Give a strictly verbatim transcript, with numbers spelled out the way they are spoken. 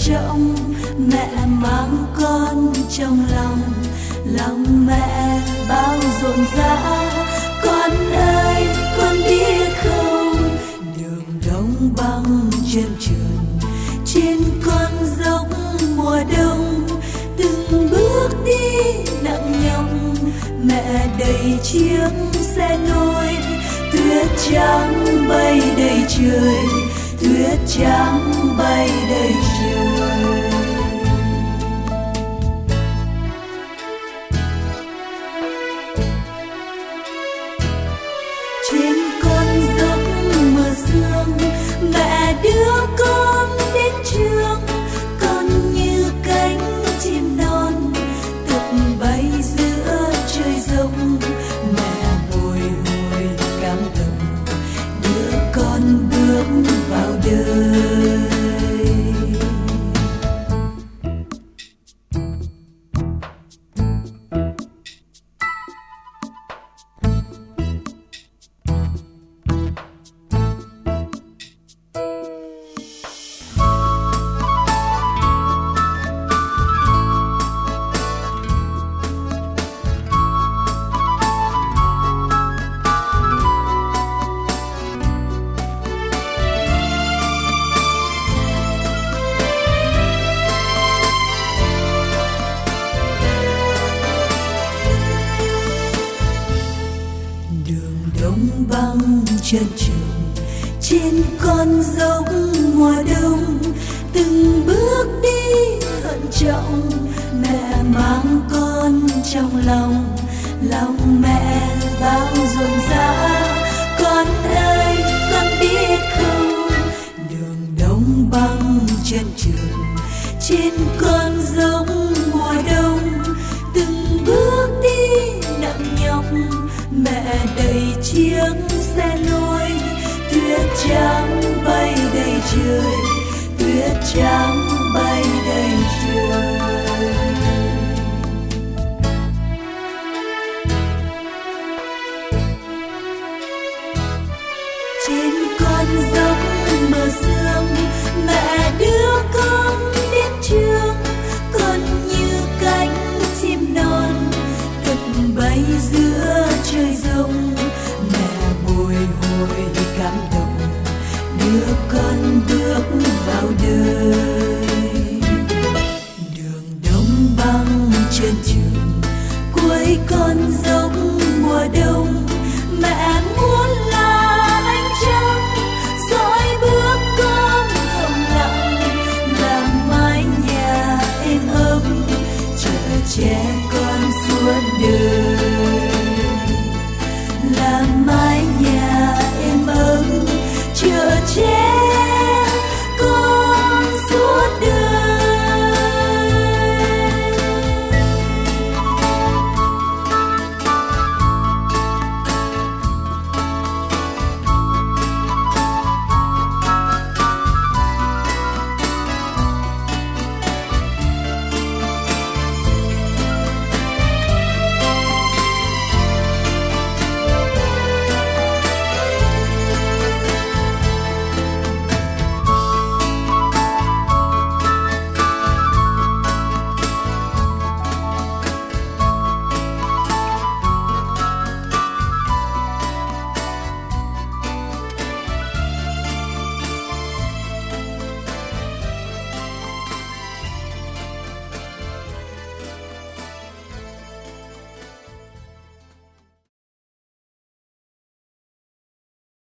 trọng, mẹ mang con trong lòng, lòng mẹ bao rộn rã. Con ơi, con biết không, đường đông băng chân trượt trên con dốc mùa đông, từng bước đi nặng nhọc, mẹ đầy chiếc xe nôi. Tuyết trắng bay đầy trời, tuyết trắng bay đầy trời. Trên con dốc mưa sương, mẹ đưa con đến trường. Con như cánh chim non tự bay giữa trời rộng, mẹ bồi hồi cảm động đưa con bước vào đời. Đông băng chân trường trên con dốc mùa đông, từng bước đi thận trọng, mẹ mang con trong lòng, lòng mẹ bao rộn rã. Con ơi, con biết không, đường đông băng chân trường trên con dốc mùa đông, từng bước đi nặng nhọc, mẹ đầy chiếc xe nôi. Tuyết trắng bay đầy trời, tuyết trắng